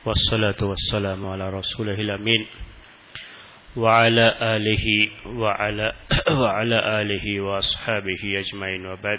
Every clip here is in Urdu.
والصلاة والسلام على رسوله الأمين وعلى آله وأصحابه أجمعين وبعد.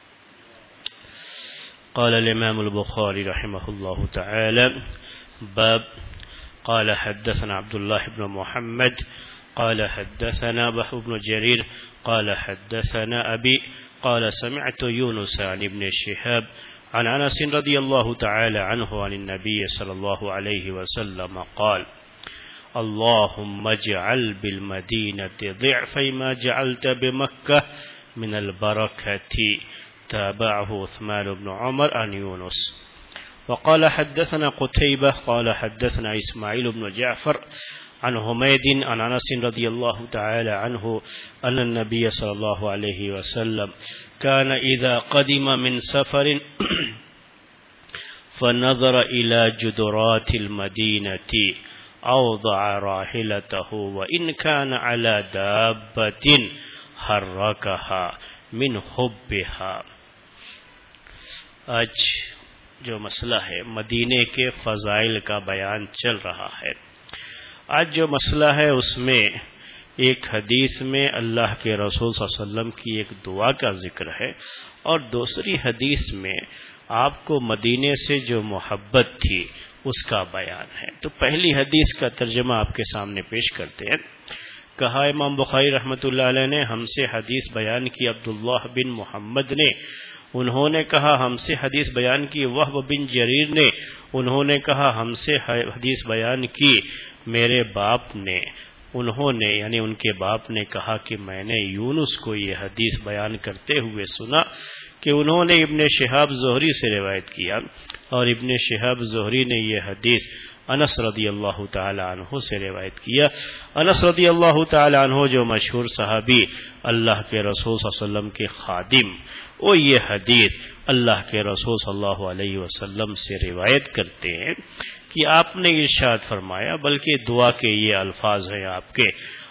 قال الإمام البخاري رحمه الله تعالى: باب قال حدثنا عبد الله بن محمد قال حدثنا بحر بن جرير قال حدثنا أبي قال سمعت يونس عن ابن شهاب عن أنس رضي الله تعالى عنه عن النبي صلى الله عليه وسلم قال: اللهم اجعل بالمدينة ضعف ما جعلت بمكة من البركة. تابعه عثمان بن عمر عن يونس. وقال حدثنا قتيبة قال حدثنا إسماعيل بن جعفر عن حميد عن أنس رضي الله تعالى عنه أن النبي صلى الله عليه وسلم كان إذا قدم من سفر فنظر إلى جدرات المدينة أوضع راحلته وإن كان على دابة حركها من حبها. آج جو مسئلہ ہے مدینے کے فضائل کا بیان چل رہا ہے. آج جو مسئلہ ہے اس میں ایک حدیث میں اللہ کے رسول صلی اللہ علیہ وسلم کی ایک دعا کا ذکر ہے اور دوسری حدیث میں آپ کو مدینے سے جو محبت تھی اس کا بیان ہے. تو پہلی حدیث کا ترجمہ آپ کے سامنے پیش کرتے ہیں. کہا امام بخاری رحمۃ اللہ علیہ نے ہم سے حدیث بیان کی عبداللہ بن محمد نے، انہوں نے کہا ہم سے حدیث بیان کی وہب بن جریر نے، انہوں نے کہا ہم سے حدیث بیان کی میرے باپ نے، انہوں نے یعنی ان کے باپ نے کہا کہ میں نے یونس کو یہ حدیث بیان کرتے ہوئے سنا کہ انہوں نے ابن شہاب زہری سے روایت کیا اور ابن شہاب زہری نے یہ حدیث انس رضی اللہ تعالی عنہ سے روایت کیا. انس رضی اللہ تعالی عنہ جو مشہور صحابی اللہ کے رسول صلی اللہ علیہ وسلم کے خادم، وہ یہ حدیث اللہ کے رسول صلی اللہ علیہ وسلم سے روایت کرتے ہیں کہ آپ نے ارشاد فرمایا، بلکہ دعا کے یہ الفاظ ہیں آپ کے: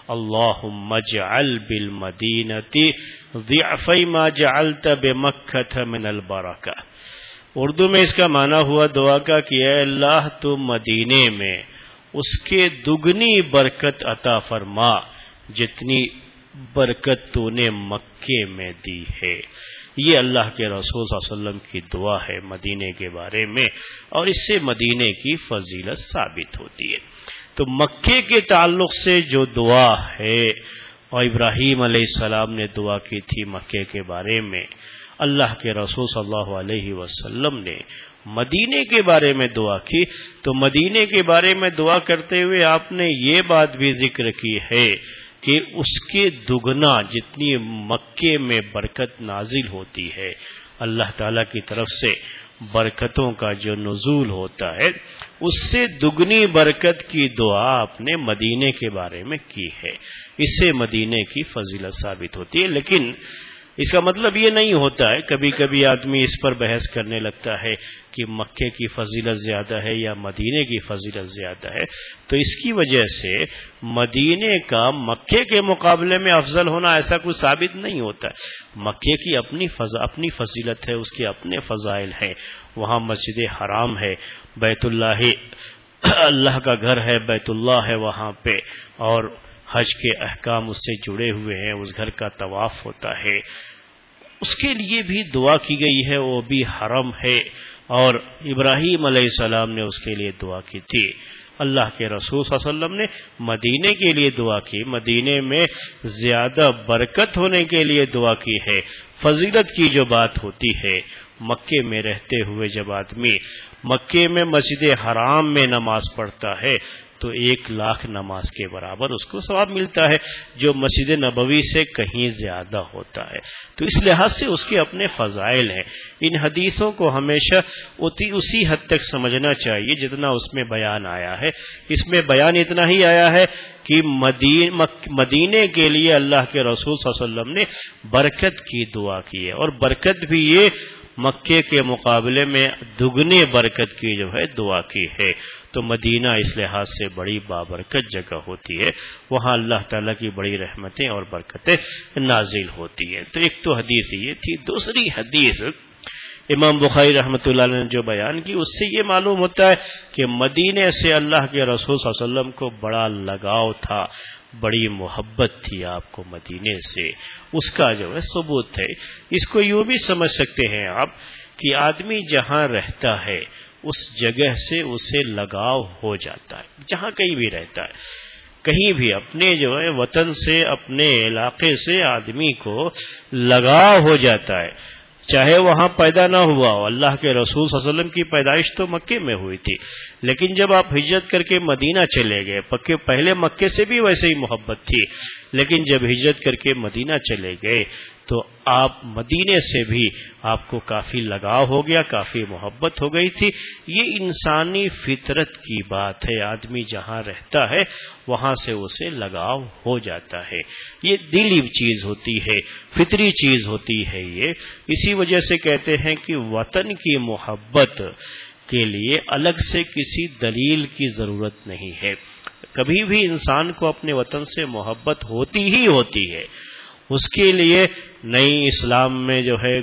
اللہم اجعل بالمدینۃ ضعف ما جعلت بمکۃ من البرکہ. اردو میں اس کا معنی ہوا دعا کا کہ اے اللہ تو مدینے میں اس کے دگنی برکت عطا فرما جتنی برکت تو نے مکے میں دی ہے. یہ اللہ کے رسول صلی اللہ علیہ وسلم کی دعا ہے مدینے کے بارے میں، اور اس سے مدینے کی فضیلت ثابت ہوتی ہے. تو مکے کے تعلق سے جو دعا ہے، اور ابراہیم علیہ السلام نے دعا کی تھی مکے کے بارے میں، اللہ کے رسول صلی اللہ علیہ وسلم نے مدینے کے بارے میں دعا کی. تو مدینے کے بارے میں دعا کرتے ہوئے آپ نے یہ بات بھی ذکر کی ہے کہ اس کے دگنا جتنی مکے میں برکت نازل ہوتی ہے، اللہ تعالیٰ کی طرف سے برکتوں کا جو نزول ہوتا ہے، اس سے دگنی برکت کی دعا آپ نے مدینے کے بارے میں کی ہے. اس سے مدینے کی فضیلت ثابت ہوتی ہے. لیکن اس کا مطلب یہ نہیں ہوتا ہے، کبھی کبھی آدمی اس پر بحث کرنے لگتا ہے کہ مکے کی فضیلت زیادہ ہے یا مدینے کی فضیلت زیادہ ہے. تو اس کی وجہ سے مدینے کا مکے کے مقابلے میں افضل ہونا ایسا کچھ ثابت نہیں ہوتا ہے. مکے کی اپنی فضیلت ہے، اس کے اپنے فضائل ہیں. وہاں مسجد حرام ہے، بیت اللہ اللہ کا گھر ہے، بیت اللہ ہے وہاں پہ، اور حج کے احکام اس سے جڑے ہوئے ہیں، اس گھر کا طواف ہوتا ہے. اس کے لیے بھی دعا کی گئی ہے، وہ بھی حرم ہے، اور ابراہیم علیہ السلام نے اس کے لیے دعا کی تھی. اللہ کے رسول صلی اللہ علیہ وسلم نے مدینے کے لیے دعا کی، مدینے میں زیادہ برکت ہونے کے لیے دعا کی ہے. فضیلت کی جو بات ہوتی ہے، مکے میں رہتے ہوئے جب آدمی مکے میں مسجد حرام میں نماز پڑھتا ہے تو 1,00,000 نماز کے برابر اس کو ثواب ملتا ہے، جو مسجد نبوی سے کہیں زیادہ ہوتا ہے. تو اس لحاظ سے اس کے اپنے فضائل ہیں. ان حدیثوں کو ہمیشہ اسی حد تک سمجھنا چاہیے جتنا اس میں بیان آیا ہے. اس میں بیان اتنا ہی آیا ہے کہ مدینے کے لیے اللہ کے رسول صلی اللہ علیہ وسلم نے برکت کی دعا کی ہے، اور برکت بھی یہ مکے کے مقابلے میں دگنے برکت کی جو ہے دعا کی ہے. تو مدینہ اس لحاظ سے بڑی بابرکت جگہ ہوتی ہے، وہاں اللہ تعالیٰ کی بڑی رحمتیں اور برکتیں نازل ہوتی ہیں. تو ایک تو حدیث یہ تھی. دوسری حدیث امام بخاری رحمۃ اللہ علیہ نے جو بیان کی اس سے یہ معلوم ہوتا ہے کہ مدینے سے اللہ کے رسول صلی اللہ علیہ وسلم کو بڑا لگاؤ تھا، بڑی محبت تھی آپ کو مدینے سے، اس کا جو ہے ثبوت ہے۔ اس کو یوں بھی سمجھ سکتے ہیں آپ کہ آدمی جہاں رہتا ہے اس جگہ سے اسے لگاؤ ہو جاتا ہے، جہاں کہیں بھی رہتا ہے، کہیں بھی اپنے جو ہے وطن سے، اپنے علاقے سے آدمی کو لگاؤ ہو جاتا ہے، چاہے وہاں پیدا نہ ہوا ہو۔ اللہ کے رسول صلی اللہ علیہ وسلم کی پیدائش تو مکے میں ہوئی تھی، لیکن جب آپ ہجرت کر کے مدینہ چلے گئے، پہلے مکے سے بھی ویسے ہی محبت تھی، لیکن جب ہجرت کر کے مدینہ چلے گئے تو آپ مدینے سے بھی آپ کو کافی لگاؤ ہو گیا، کافی محبت ہو گئی تھی۔ یہ انسانی فطرت کی بات ہے، آدمی جہاں رہتا ہے وہاں سے اسے لگاؤ ہو جاتا ہے، یہ دلی چیز ہوتی ہے، فطری چیز ہوتی ہے۔ یہ اسی وجہ سے کہتے ہیں کہ وطن کی محبت کے لیے الگ سے کسی دلیل کی ضرورت نہیں ہے، کبھی بھی انسان کو اپنے وطن سے محبت ہوتی ہی ہوتی ہے۔ اس کے لیے نئی اسلام میں جو ہے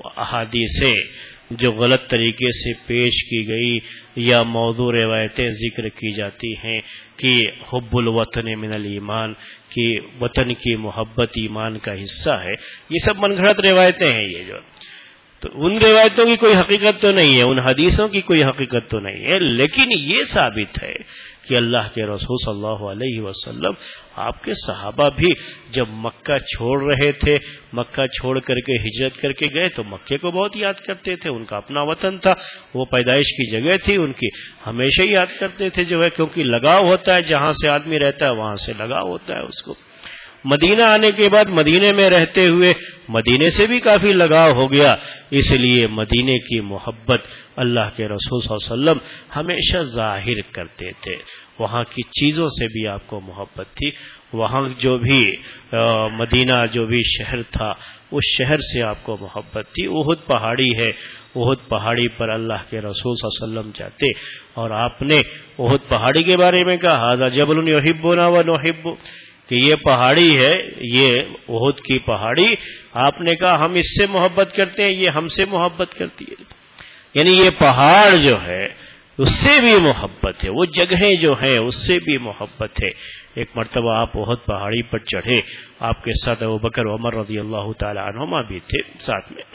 احادیثیں جو غلط طریقے سے پیش کی گئی یا موضوع روایتیں ذکر کی جاتی ہیں کہ حب الوطن من الایمان، کہ وطن کی محبت ایمان کا حصہ ہے، یہ سب من گھڑت روایتیں ہیں۔ یہ جو تو ان روایتوں کی کوئی حقیقت تو نہیں ہے، ان حدیثوں کی کوئی حقیقت تو نہیں ہے، لیکن یہ ثابت ہے کہ اللہ کے رسول صلی اللہ علیہ وسلم، آپ کے صحابہ بھی جب مکہ چھوڑ رہے تھے، مکہ چھوڑ کر کے ہجرت کر کے گئے تو مکے کو بہت یاد کرتے تھے، ان کا اپنا وطن تھا، وہ پیدائش کی جگہ تھی ان کی، ہمیشہ یاد کرتے تھے جو ہے، کیونکہ لگاؤ ہوتا ہے، جہاں سے آدمی رہتا ہے وہاں سے لگاؤ ہوتا ہے اس کو۔ مدینہ آنے کے بعد مدینے میں رہتے ہوئے مدینے سے بھی کافی لگاؤ ہو گیا، اس لیے مدینے کی محبت اللہ کے رسول صلی اللہ علیہ وسلم ہمیشہ ظاہر کرتے تھے۔ وہاں کی چیزوں سے بھی آپ کو محبت تھی، وہاں جو بھی مدینہ جو بھی شہر تھا اس شہر سے آپ کو محبت تھی۔ احد پہاڑی ہے، احد پہاڑی پر اللہ کے رسول صلی اللہ علیہ وسلم جاتے اور آپ نے احد پہاڑی کے بارے میں کہا ھذا جبل یحبنا ونحب، کہ یہ پہاڑی ہے، یہ احد کی پہاڑی، آپ نے کہا ہم اس سے محبت کرتے ہیں، یہ ہم سے محبت کرتی ہے، یعنی یہ پہاڑ جو ہے اس سے بھی محبت ہے، وہ جگہیں جو ہیں اس سے بھی محبت ہے۔ ایک مرتبہ آپ احد پہاڑی پر چڑھے، آپ کے ساتھ ابوبکر عمر رضی اللہ تعالی عنہما بھی تھے ساتھ میں،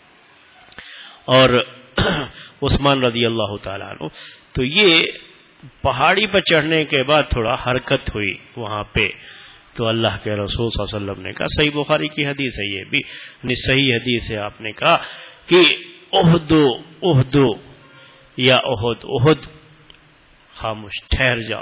اور عثمان رضی اللہ تعالی عنہ۔ تو یہ پہاڑی پر چڑھنے کے بعد تھوڑا حرکت ہوئی وہاں پہ، تو اللہ کے رسول صلی اللہ علیہ وسلم نے کہا، صحیح بخاری کی حدیث ہے یہ بھی، صحیح حدیث ہے، آپ نے کہا کہ احد یا احد، احد خاموش، ٹھہر جاؤ،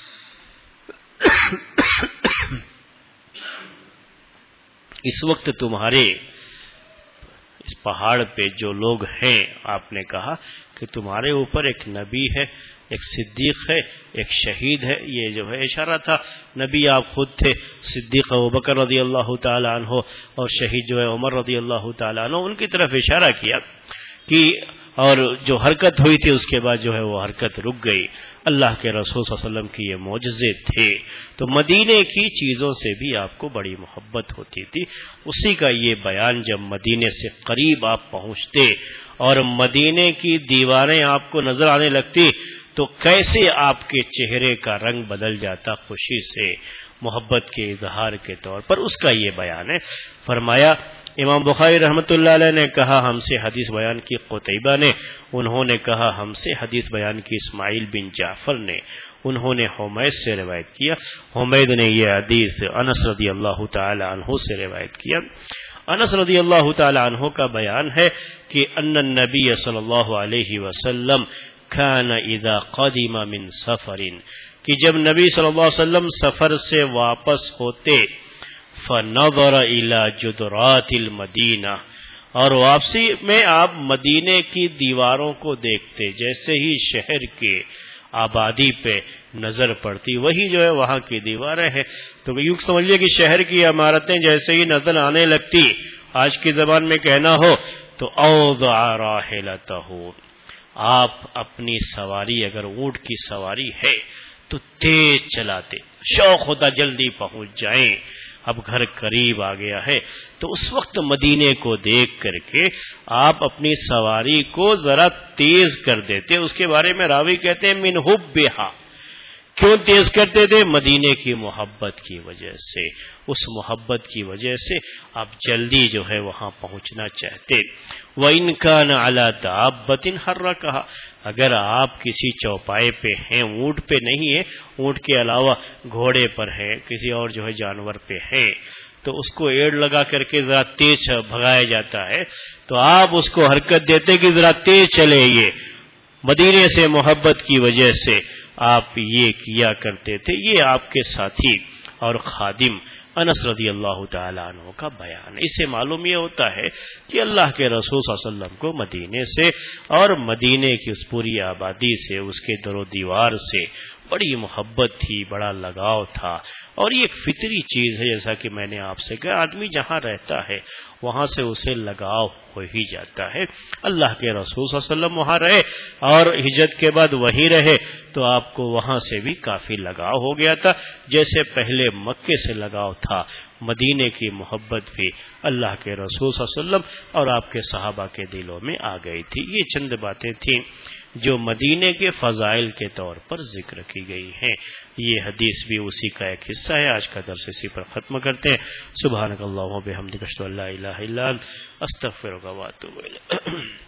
اس وقت تمہارے اس پہاڑ پہ جو لوگ ہیں، آپ نے کہا کہ تمہارے اوپر ایک نبی ہے، ایک صدیق ہے، ایک شہید ہے، یہ جو ہے اشارہ تھا، نبی آپ خود تھے، صدیق ابوبکر رضی اللہ تعالی عنہ اور شہید جو ہے عمر رضی اللہ تعالی عنہ، ان کی طرف اشارہ کیا کہ، اور جو حرکت ہوئی تھی اس کے بعد جو ہے وہ حرکت رک گئی۔ اللہ کے رسول صلی اللہ علیہ وسلم کی یہ معجزے تھے۔ تو مدینے کی چیزوں سے بھی آپ کو بڑی محبت ہوتی تھی، اسی کا یہ بیان جب مدینے سے قریب آپ پہنچتے اور مدینے کی دیواریں آپ کو نظر آنے لگتی تو کیسے آپ کے چہرے کا رنگ بدل جاتا خوشی سے، محبت کے اظہار کے طور پر، اس کا یہ بیان ہے۔ فرمایا امام بخاری رحمۃ اللہ علیہ نے کہا ہم سے حدیث بیان کی قتیبہ نے، انہوں نے کہا ہم سے حدیث بیان کی اسماعیل بن جعفر نے، انہوں نے حمید سے روایت کیا، حمید نے یہ حدیث انس رضی اللہ تعالی عنہ سے روایت کیا۔ انس رضی اللہ تعالی عنہ کا بیان ہے کہ ان النبی صلی اللہ علیہ وسلم کان اذا قدم من سفر، کہ جب نبی صلی اللہ علیہ وسلم سفر سے واپس ہوتے، فنظر الى جدرات المدینہ، اور واپسی میں آپ مدینے کی دیواروں کو دیکھتے، جیسے ہی شہر کے آبادی پہ نظر پڑتی وہی جو ہے وہاں کی دیواریں ہیں، تو یوں سمجھیے کہ شہر کی عمارتیں جیسے ہی نظر آنے لگتی، آج کی زبان میں کہنا ہو تو اوضع راحلتہ، آپ اپنی سواری اگر اونٹ کی سواری ہے تو تیز چلاتے، شوق ہوتا جلدی پہنچ جائیں، اب گھر قریب آ گیا ہے، تو اس وقت مدینے کو دیکھ کر کے آپ اپنی سواری کو ذرا تیز کر دیتے. اس کے بارے میں راوی کہتے ہیں من حبھا. کیوں تیز کرتے تھے؟ مدینے کی محبت کی وجہ سے. اس محبت کی وجہ سے آپ جلدی جو ہے وہاں پہنچنا چاہتے. وَإِنْ كَانَ عَلَى دَابَّةٍ حَرَّكَهَا. اگر آپ کسی چوپائے پہ ہیں، اونٹ پہ نہیں ہے، اونٹ کے علاوہ گھوڑے پر ہیں، کسی اور جو ہے جانور پہ ہیں، تو اس کو ایڑ لگا کر کے ذرا تیز بھگایا جاتا ہے، تو آپ اس کو حرکت دیتے کہ ذرا تیز چلے. یہ مدینے سے محبت کی وجہ سے آپ یہ کیا کرتے تھے. یہ آپ کے ساتھی اور خادم انس رضی اللہ تعالیٰ عنہ کا بیان. اس سے معلوم یہ ہوتا ہے کہ اللہ کے رسول صلی اللہ علیہ وسلم کو مدینے سے اور مدینے کی اس پوری آبادی سے، اس کے در و دیوار سے بڑی محبت تھی، بڑا لگاؤ تھا. اور یہ ایک فطری چیز ہے، جیسا کہ میں نے آپ سے کہا، آدمی جہاں رہتا ہے وہاں سے اسے لگاؤ ہو ہی جاتا ہے. اللہ کے رسول صلی اللہ علیہ وسلم وہاں رہے اور ہجرت کے بعد وہیں رہے، تو آپ کو وہاں سے بھی کافی لگاؤ ہو گیا تھا. جیسے پہلے مکے سے لگاؤ تھا، مدینے کی محبت بھی اللہ کے رسول صلی اللہ علیہ وسلم اور آپ کے صحابہ کے دلوں میں آ گئی تھی. یہ چند باتیں تھیں جو مدینے کے فضائل کے طور پر ذکر کی گئی ہیں. یہ حدیث بھی اسی کا ایک حصہ ہے. آج کا درس اسی پر ختم کرتے ہیں. سبحانک اللہم و بحمدک اشہد ان لا الہ الا انت استغفرک و اتوب الیک.